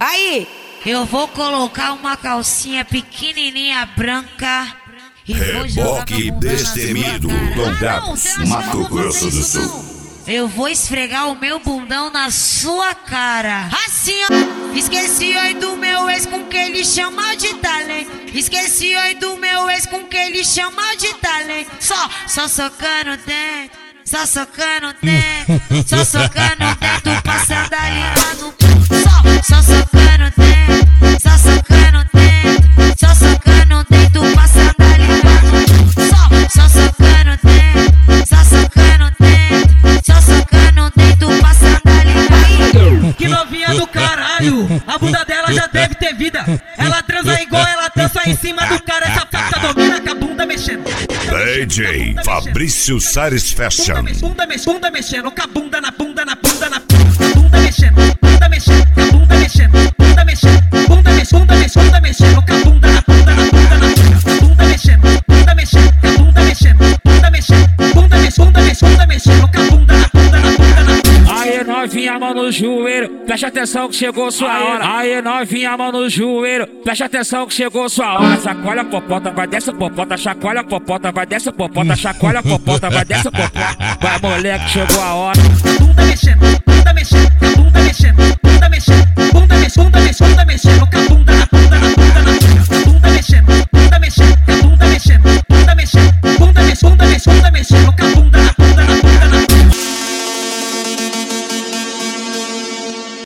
Aí, eu vou colocar uma calcinha pequenininha branca e vou jogar Reboque destemido, Longados, Mato Grosso do Sul. Eu vou esfregar o meu bundão na sua cara. Assim, ó. Esqueci oi do meu ex com que ele chama de talento. Esqueci oi do meu ex com que ele chama de talento. Só socando dentro, só socando dentro, só socando dentro, passando ali lá no só socando dentro, só socando dentro, só socando dentro, passando ali lá no só socando dentro, só socando dentro, só socando dentro, passando ali lá. Que novinha do caralho, a bunda dela já deve ter vida. Ela transa igual ela dança em cima do cara, essa festa domina com a bunda mexendo. DJ Fabrício Sares Fashion. Bunda mexendo, com a bunda na bunda na bunda na bunda mexendo, bunda mexendo, com a bunda mexendo, bunda mexendo, bunda mexendo, bunda mexendo, com a bunda na bunda na bunda na bunda mexendo, com a bunda mexendo, bunda mexendo, bunda mexendo, com a bunda na bunda na bunda na. Aê novinha, mão no joelho, preste atenção que chegou sua hora. Aê novinha, mão no joelho, preste atenção que chegou sua hora. Chacoalha a popota, vai desce a popota, chacoalha a popota, vai desce a popota, chacoalha a popota, vai desce a popota. Vai moleque, chegou a hora. Bunda mexendo, com a bunda mexendo, bunda mexendo, bunda mexendo, bunda mexendo, com a bunda na